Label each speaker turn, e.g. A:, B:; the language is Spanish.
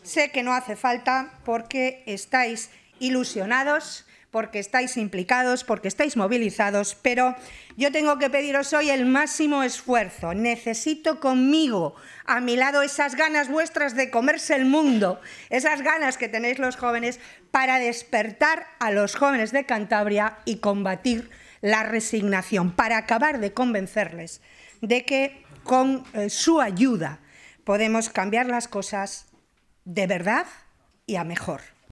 A: Sé que no hace falta porque estáis ilusionados, porque estáis implicados, porque estáis movilizados, pero yo tengo que pediros hoy el máximo esfuerzo. Necesito conmigo, a mi lado, esas ganas vuestras de comerse el mundo, esas ganas que tenéis los jóvenes para despertar a los jóvenes de Cantabria y combatir la resignación, para acabar de convencerles de que con su ayuda podemos cambiar las cosas de verdad y a mejor.